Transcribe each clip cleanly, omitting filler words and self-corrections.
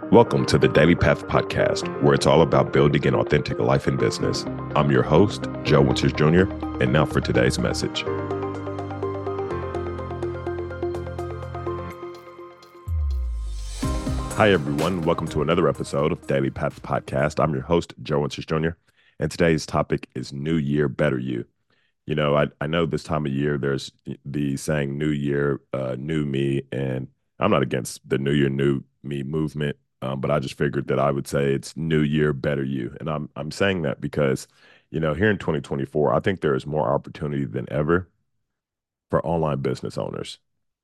Welcome to the Daily Path Podcast, where it's all about building an authentic life and business. I'm your host, Joe Winters Jr., and now for today's message. Hi, everyone. Welcome to another episode of Daily Path Podcast. I'm your host, Joe Winters Jr., and today's topic is New Year, Better You. You know, I know this time of year there's the saying New Year, New Me, and I'm not against the New Year, New Me movement, but I just figured that I would say it's New Year, Better You. And I'm saying that because, here in 2024, I think there is more opportunity than ever for online business owners.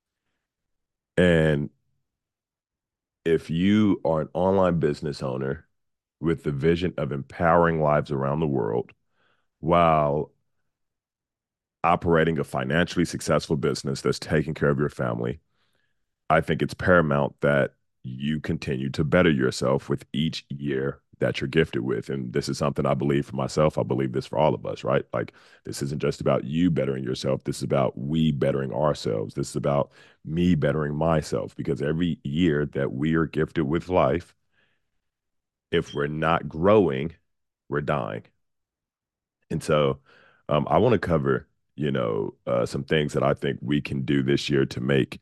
And if you are an online business owner with the vision of empowering lives around the world while operating a financially successful business that's taking care of your family, I think it's paramount that you continue to better yourself with each year that you're gifted with. And this is something I believe for myself. I believe this for all of us, right? Like, this isn't just about you bettering yourself. This is about we bettering ourselves. This is about me bettering myself, because every year that we are gifted with life, if we're not growing, we're dying. And so I want to cover, some things that I think we can do this year to make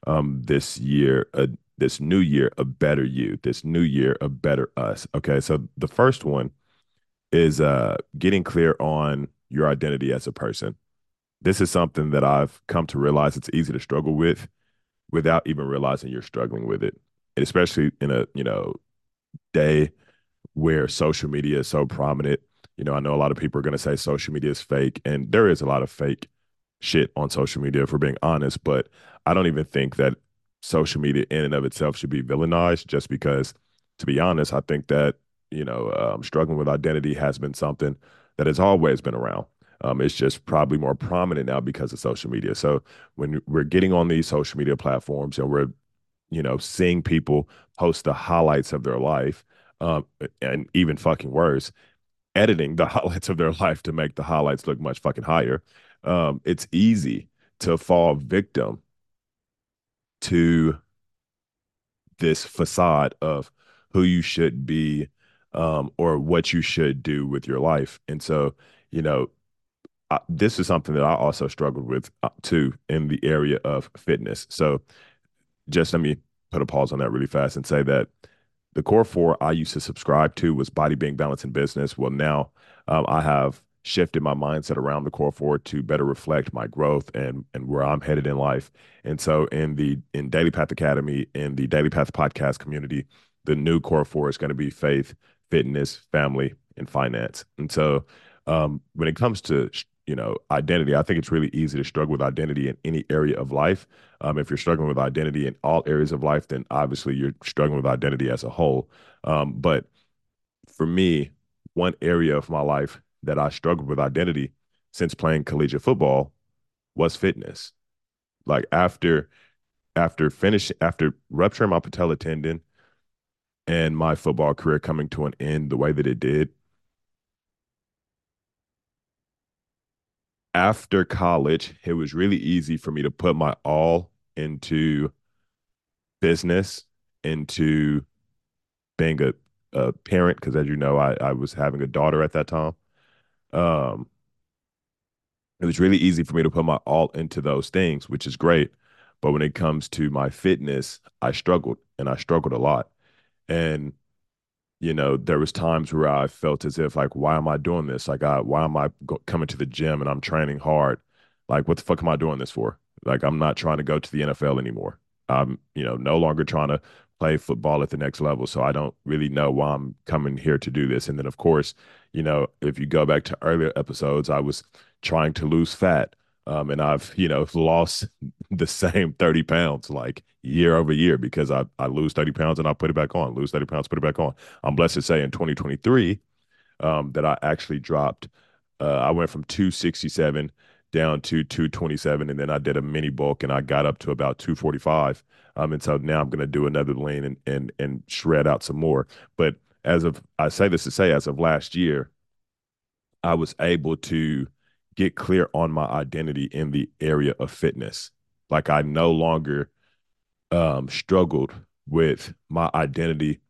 this new year a better you, this new year a better us. Okay, so the first one is getting clear on your identity as a person. This is something that I've come to realize it's easy to struggle with without even realizing you're struggling with it, and especially in a day where social media is so prominent. I know a lot of people are going to say social media is fake, and there is a lot of fake shit on social media, if we're being honest, but I don't even think that social media in and of itself should be villainized, just because, to be honest, I think that, struggling with identity has been something that has always been around. It's just probably more prominent now because of social media. So when we're getting on these social media platforms and we're seeing people post the highlights of their life, and even fucking worse, editing the highlights of their life to make the highlights look much fucking higher. It's easy to fall victim to this facade of who you should be, or what you should do with your life. And so, you know, this is something that I also struggled with too in the area of fitness. So just let me put a pause on that really fast and say that the core four I used to subscribe to was body, being, balance, and business. Well, now I have shifted my mindset around the core four to better reflect my growth and where I'm headed in life. And so in Daily Path Academy, in the Daily Path podcast community, the new core four is going to be faith, fitness, family, and finance. And so when it comes to identity, I think it's really easy to struggle with identity in any area of life. If you're struggling with identity in all areas of life, then obviously you're struggling with identity as a whole. But for me, one area of my life that I struggled with identity since playing collegiate football was fitness. Like after rupturing my patella tendon and my football career coming to an end the way that it did, after college, it was really easy for me to put my all into business, into being a parent, because as you know, I was having a daughter at that time. Um, it was really easy for me to put my all into those things, which is great. But when it comes to my fitness, I struggled, and I struggled a lot. And there was times where I felt as if, like, why am I doing this? Like, why am I coming to the gym and I'm training hard? Like, what the fuck am I doing this for? Like, I'm not trying to go to the NFL anymore. I'm, no longer trying to play football at the next level. So I don't really know why I'm coming here to do this. And then, of course, if you go back to earlier episodes, I was trying to lose fat. And I've, lost the same 30 pounds like year over year, because I lose 30 pounds and I put it back on, lose 30 pounds, put it back on. I'm blessed to say in 2023 that I actually dropped, I went from 267 down to 227, and then I did a mini bulk and I got up to about 245. And so now I'm going to do another lean and shred out some more. But I say this to say, as of last year, I was able to get clear on my identity in the area of fitness. Like, I no longer struggled with my identity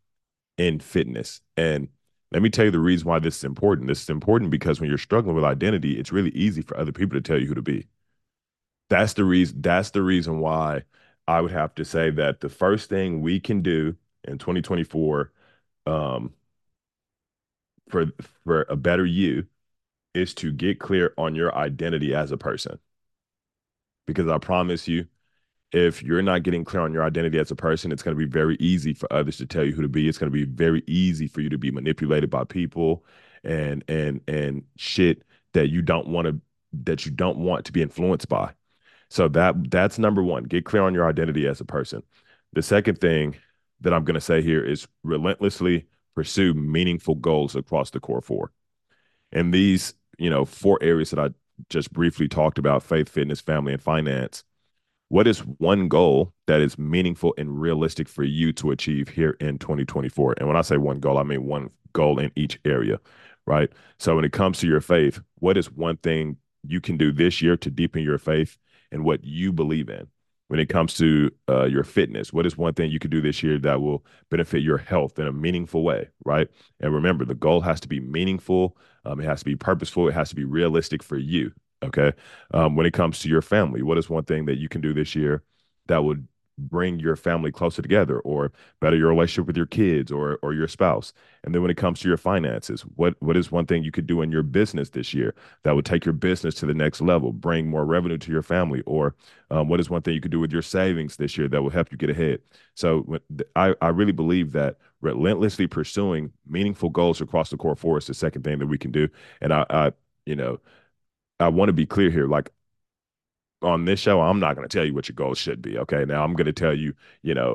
in fitness. And let me tell you the reason why this is important. This is important because when you're struggling with identity, it's really easy for other people to tell you who to be. That's the reason. That's the reason why I would have to say that the first thing we can do in 2024, um, for for a better you, is to get clear on your identity as a person. Because I promise you, if you're not getting clear on your identity as a person, it's going to be very easy for others to tell you who to be. It's going to be very easy for you to be manipulated by people and shit that you don't want to be influenced by. So that's number one. Get clear on your identity as a person. The second thing that I'm going to say here is relentlessly pursue meaningful goals across the core four. And these, four areas that I just briefly talked about: faith, fitness, family, and finance. What is one goal that is meaningful and realistic for you to achieve here in 2024? And when I say one goal, I mean one goal in each area, right? So when it comes to your faith, what is one thing you can do this year to deepen your faith and what you believe in? When it comes to your fitness, what is one thing you could do this year that will benefit your health in a meaningful way, right? And remember, the goal has to be meaningful. It has to be purposeful. It has to be realistic for you. Okay. When it comes to your family, what is one thing that you can do this year that would bring your family closer together or better your relationship with your kids or your spouse? And then when it comes to your finances, what is one thing you could do in your business this year that would take your business to the next level, bring more revenue to your family? Or what is one thing you could do with your savings this year that will help you get ahead? So I really believe that relentlessly pursuing meaningful goals across the core four is the second thing that we can do. And you know, I want to be clear here. Like on this show, I'm not going to tell you what your goals should be. Okay. Now I'm going to tell you,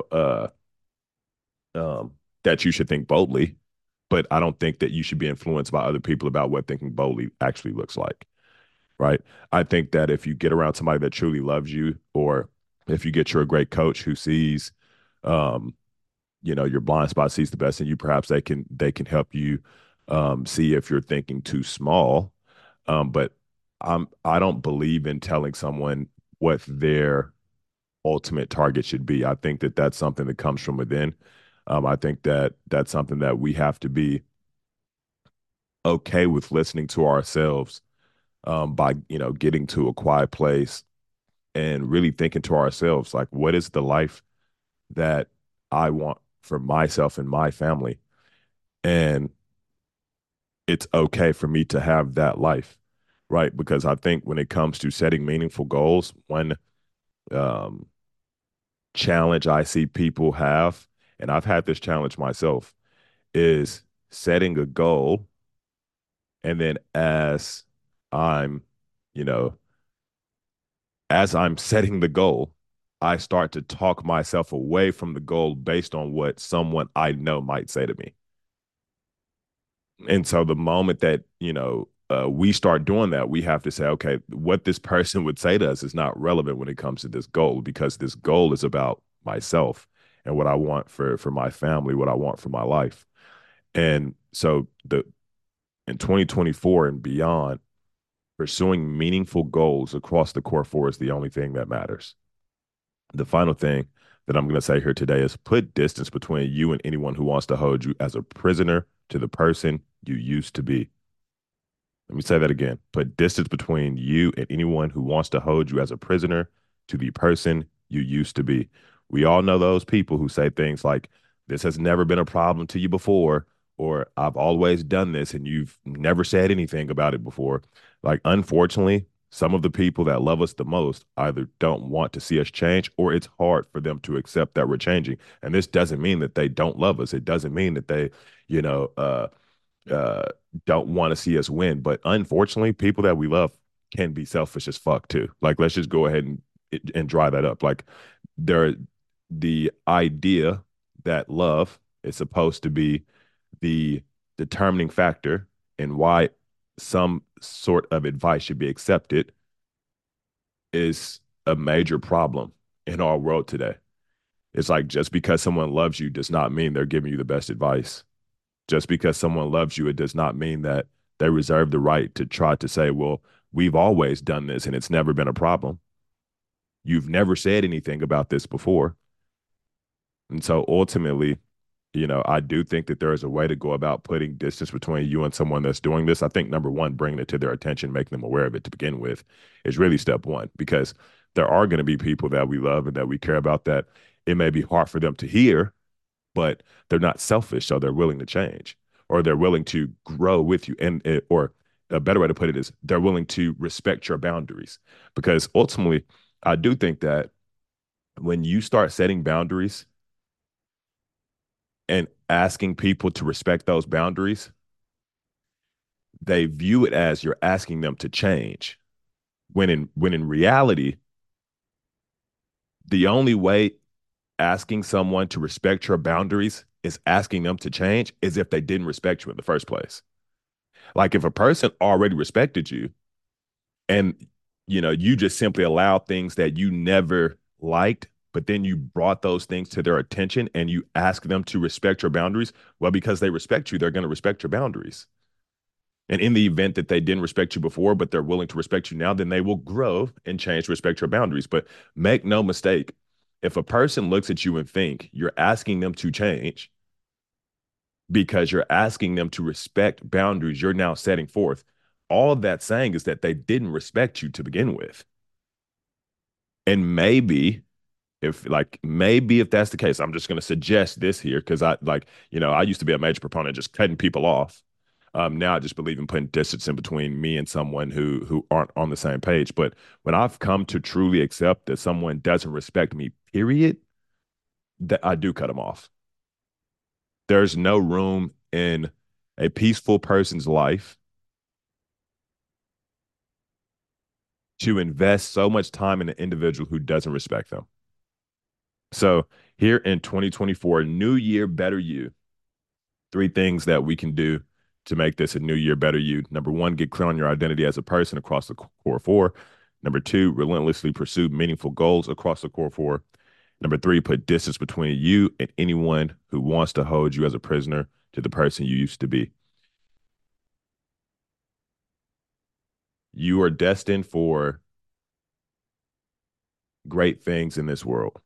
that you should think boldly, but I don't think that you should be influenced by other people about what thinking boldly actually looks like. Right. I think that if you get around somebody that truly loves you, or if you get you a great coach who sees, um, your blind spot, sees the best in you, perhaps they can help you see if you're thinking too small. But I don't believe in telling someone what their ultimate target should be. I think that that's something that comes from within. I think that that's something that we have to be okay with listening to ourselves, by getting to a quiet place and really thinking to ourselves, like, what is the life that I want for myself and my family? And it's okay for me to have that life, right? Because I think when it comes to setting meaningful goals, one um, challenge I see people have, and I've had this challenge myself, is setting a goal. And then I'm, you know, as I'm setting the goal, I start to talk myself away from the goal based on what someone I know might say to me. And so the moment that, we start doing that, we have to say, okay, what this person would say to us is not relevant when it comes to this goal, because this goal is about myself and what I want for my family, what I want for my life. And so the in 2024 and beyond, pursuing meaningful goals across the core four is the only thing that matters. The final thing that I'm going to say here today is put distance between you and anyone who wants to hold you as a prisoner to the person you used to be. Let me say that again. Put distance between you and anyone who wants to hold you as a prisoner to the person you used to be. We all know those people who say things like, this has never been a problem to you before, or I've always done this and you've never said anything about it before. Like, unfortunately, some of the people that love us the most either don't want to see us change, or it's hard for them to accept that we're changing. And this doesn't mean that they don't love us. It doesn't mean that they, you know, uh, don't want to see us win. But unfortunately, people that we love can be selfish as fuck too. Like, let's just go ahead and dry that up. Like, there, the idea that love is supposed to be the determining factor in why some sort of advice should be accepted is a major problem in our world today. It's like, just because someone loves you does not mean they're giving you the best advice. Just because someone loves you, it does not mean that they reserve the right to try to say, well, we've always done this and it's never been a problem. You've never said anything about this before. And so ultimately, I do think that there is a way to go about putting distance between you and someone that's doing this. I think number one, bringing it to their attention, making them aware of it to begin with is really step one, because there are going to be people that we love and that we care about that it may be hard for them to hear, but they're not selfish. So they're willing to change, or they're willing to grow with you. Or a better way to put it is they're willing to respect your boundaries, because ultimately I do think that when you start setting boundaries and asking people to respect those boundaries, they view it as you're asking them to change. When in reality, the only way asking someone to respect your boundaries is asking them to change is if they didn't respect you in the first place. Like if a person already respected you and you just simply allowed things that you never liked, but then you brought those things to their attention and you ask them to respect your boundaries, well, because they respect you, they're going to respect your boundaries. And in the event that they didn't respect you before, but they're willing to respect you now, then they will grow and change to respect your boundaries. But make no mistake, if a person looks at you and think you're asking them to change because you're asking them to respect boundaries you're now setting forth, all of that saying is that they didn't respect you to begin with. And maybe if that's the case, I'm just going to suggest this here, because I used to be a major proponent of just cutting people off. Now I just believe in putting distance in between me and someone who aren't on the same page. But when I've come to truly accept that someone doesn't respect me, period, that I do cut them off. There's no room in a peaceful person's life to invest so much time in an individual who doesn't respect them. So here in 2024, new year, better you. 3 things that we can do to make this a new year, better you. Number 1, get clear on your identity as a person across the core 4. Number 2, relentlessly pursue meaningful goals across the core 4. Number 3, put distance between you and anyone who wants to hold you as a prisoner to the person you used to be. You are destined for great things in this world.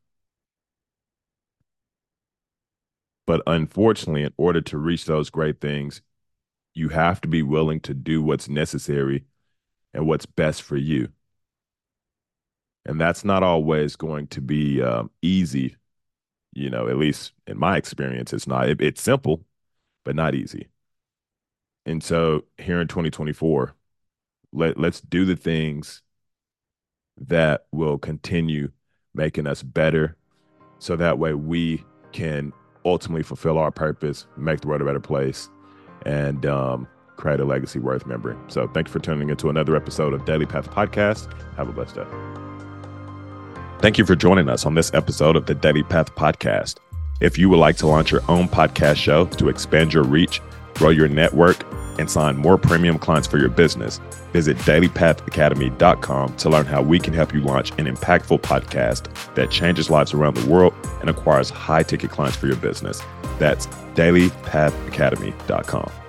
But unfortunately, in order to reach those great things, you have to be willing to do what's necessary and what's best for you. And that's not always going to be easy. At least in my experience, it's not. It's simple, but not easy. And so here in 2024, let's do the things that will continue making us better, so that way we can ultimately fulfill our purpose, make the world a better place, and create a legacy worth remembering. So thank you for tuning into another episode of Daily Path Podcast. Have a blessed day. Thank you for joining us on this episode of the Daily Path Podcast. If you would like to launch your own podcast show to expand your reach, grow your network, and sign more premium clients for your business, visit dailypathacademy.com to learn how we can help you launch an impactful podcast that changes lives around the world and acquires high-ticket clients for your business. That's dailypathacademy.com.